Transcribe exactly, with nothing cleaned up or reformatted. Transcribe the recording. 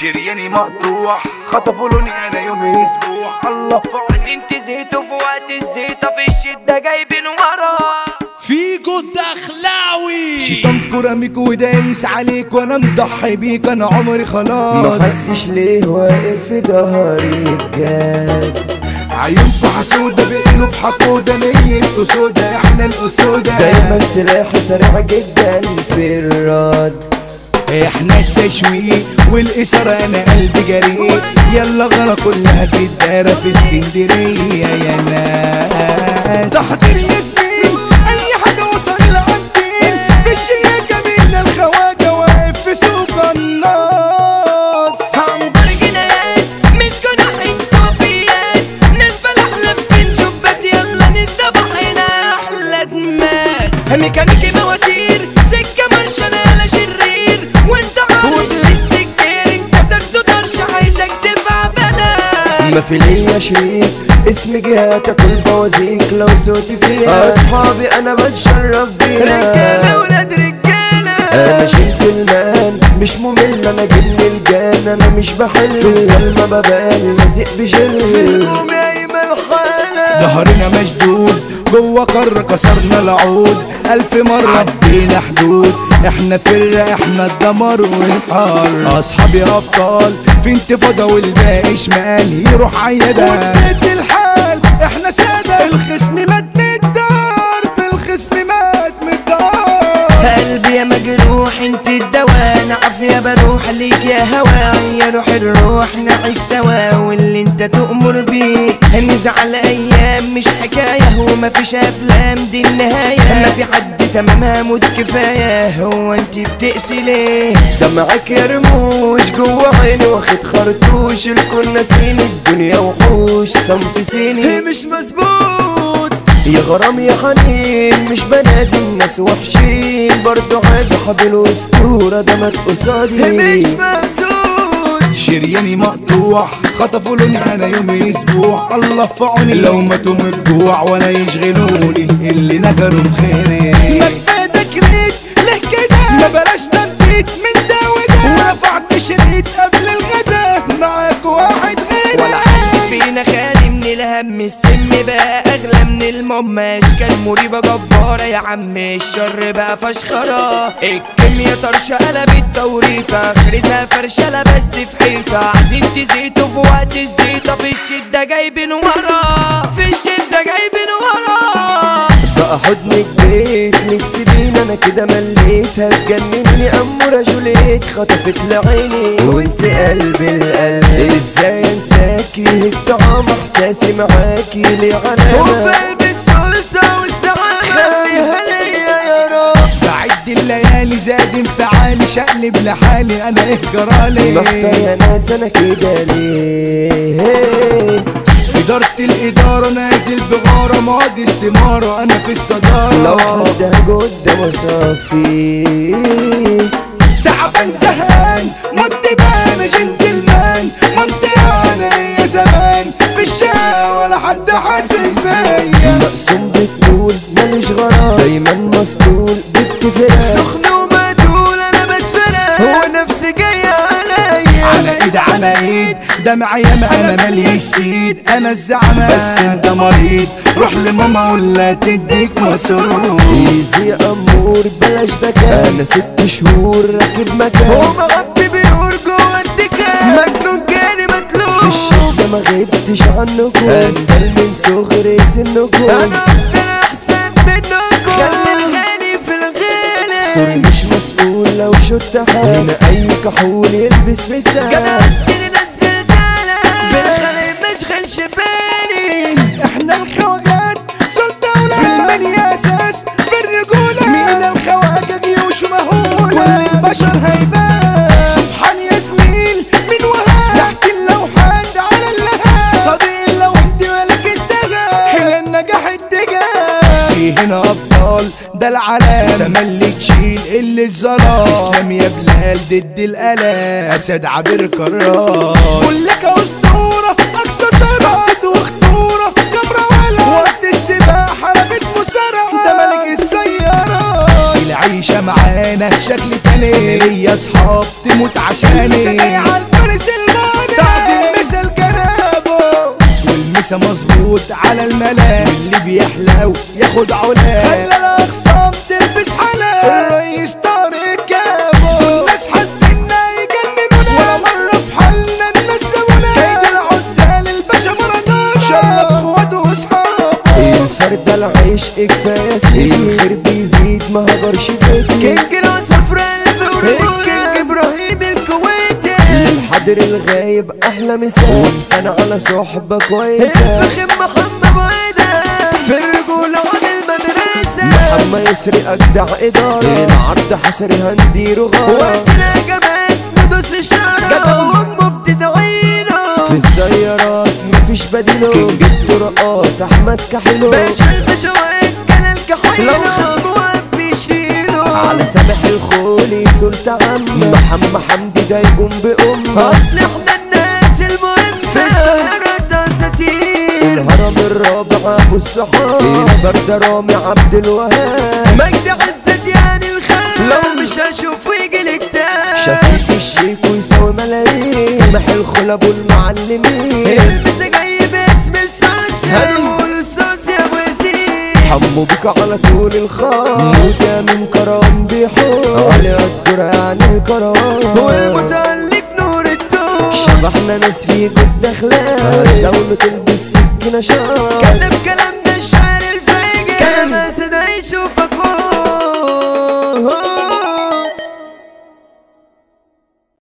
شرياني مقطوع خطفوا لوني انا يوم اسبوع الله فوق. انت زيتوا في وقت الزيطة في الشدة جايبين ورا فيجو الدخلاوي. شيطان كراميك ودايس عليك وانا مضحي بيك انا عمري خلاص. محدش ليه واقف في ظهري بجد. عيونكوا حسودة بقلوب حقودة نيتكوا سودا احنا الاسودة. دايما سلاحي سريع جدا في الرد. احنا التشويق والاثارة انا قلبي جريء. يلا غلا كلها تتدارى في اسكندرية يا ناس. تحضير يا سنين اي حاجة وصل العدين. بالشياكة من الخواجة واقف في سوق الناس. عنبر جنايات مش جناحين كوفيات. ناس بلحلف في نجوبات يلا نستبح هنا احلى دماغ. ميكانيكي مواتير سكة مرشانة على شرير. وانت عارش استكتير انت ترددرش عايزك تدفع بلا. ما في ليا شريك اسم جهاتك والبوازيك لو صوتي فيها. اصحابي انا بتشرف بيها. رجالة ولاد رجالة انا جنتلمان مش ممل. انا جن الجان انا مش بحل. في الكلمة ببان لازق بجل. في القوم قايمة الحالة. ظهرنا مشدود جوا قارة كسرنا العود. ألف مرة عدينا حدود. احنا فرقة احنا الدمر والحار. اصحابي ابطال في انتفاضة والباقي شمال يروح عيادة. وبيت الحال احنا سادة. الخصم مات من الدار. الخصم مات من الدار. قلبي يا مجروح انت الدواء. انا عافية بروح ليك يا هوا. يا روح الروح نعيش سوا واللي انت تؤمر بيه. نزعل ايام مش حكاية ومفيش افلام دي النهاية. ما في حد تمام موت كفاية. هو انت بتقسي ليه؟ دمعك يا رموش جوا عيني واخد خرطوش. الكل ناسيني الدنيا وحوش صنف سيني مش مظبوط. يا غرام يا حنين مش بنادي الناس وحشين. برضو عادي صاحبي الاسطورة ده مات قصادي مش مبسوط. شرياني مقطوع خطفوا لوني انا يوم اسبوع. الله في عوني لو ماتوا من الجوع ولا يشغلوني اللي نجروا بخيري. ما كفايه تكريت ليه كده. ما بلاش تنبيت من ده وده. ورفعت شريط قبل الغدا معاك واحد غيري. ولا حد فينا خالي من الهم. السم بقى اغلى من المهم. اشكال مريبة جبارة يا عم. الشر بقى فشخرة. الكيميا طرشة قلبت توريطة. اخرتها فرشة لبست في حيطة. قاعدين تزيتوا في وقت الزيطة. في الشدة جايبين ورا. في الشدة جايبين ورا. بقى حضنك بيت نفسي بينا انا كده مليت. هتجنني امورة جوليت خطفت لعيني وانت قلبي القلب. ازاي انساكي الطعام احساسي معاكي ليه علامة. وفي قلبي السلطة والسعادة خليها ليا يا رب. بعد الليالي زاد انفعالي. شقلب لحالي انا ايه جرالي. محتار يا ناس انا كده ليه. إدارة الإدارة نازل بغارة. ماضي استمارة أنا في الصدارة. لو حد قدام صافي تعبان زهقان مدبان جنتلمان. منطقة أنا يا زمان في الشارع ولا حد حاسس بيا. مقسوم بالطول ماليش غرام. دايما مسطول باتفاق. سخن ومقتول أنا بتفرق. هو نفسي جاي عليا. على إيد على إيد دمع ياما أنا ماليش سيد. أنا الزعمة بس أنت مريض. روح لماما ولا تديك مصروف. ايزي يا أمور بلاش دكان. أنا ست شهور راكب مكان. هو مغطي بيقول جوا الدكان. مجنون جاني متلوف. في الشدة ما غبتش عنكم. أندل من صغري سنكم. أنا أفضل أحسن منكم. خلي الغالي في الغالي. سوري مش مسؤول لو شفت حال. هنا أي كحول يلبس في ساعة. جدعتني نزل دانا. بالخلي مشغلش بالي. احنا الخواجات سلطة في المنيا أساس في الرجولة. مين الخواجة جيوش مهولة. والبشر هيبان سبحان يا زميل من وهاب. تحت اللوحات على اللهاب. صديق لو انت ملك الدجال. هنا النجاح الدجال. في هنا أبطال ده العلام. تملي تشيل اللي اتظلم. اسلام يا بلال ضد الآلام. أسد عبير كرار. قول لك أسطورة أقصى سرعة. وخطورة جبرة ولا. وقت السباحة أنا بيت مسرع. ده ملك السيارة. العيشة معانا شكل تاني. ليا أصحاب تموت عشاني. سجاي عالفارس مسا مظبوط على الملا، واللي بيحلو ياخد علا، خلى الاخصام تلبس حلا. الرئيس طارق كابو الناس حاسديننا يجننونا، ولا مرة في حالنا الناس سابونا. كيد العزال الباشا مارادونا، شرف اخواته واصحابه. الفردة العيش كفاية سنين، الخير بيزيد ما هجرش بيتي. كينج العصافرة الكينج ابراهيم الكويتي، الحضر الغايب احلى مثال، ومسان على صحبة كويسة. الفخم محمد وإيده في الرجولة وعن المدرسة، محمد يسري اجدع ادارة، العرض حصري هنديره غارة، وقتنا جمال ندوس الشارع، جدع وامه بتدعينا. في السيارات مفيش بديله، كينج الطرقات احمد كحيلو، باشا الباشا وكان الكحيلو، لو خصمه وقف بيشيله. على سامح الخولي سلطة عم محمد حمدي ده يقوم بأمه، اصل احنا الناس المهمة في السيارات اساطير. الهرم الرابع ابو الصحاب، الفردة رامي عبد الوهاب، مجدي عزت يعني الخال، لو مش هشوفه يجي الكتاب. شفيق الشيك ويساوي ملايين، سامح الخلب والمعلمين، المسا جاي باسم السوسي، هنقول السوسي يا ابو ياسين. حمو بيك على طول الخط، موتى من كرم بيحور، علي الدور يعني الكرم، والمتألق نور الدور. شبحنا ناس في جد اخلاق، زاوية تلبس سكينة شار، كلام كلام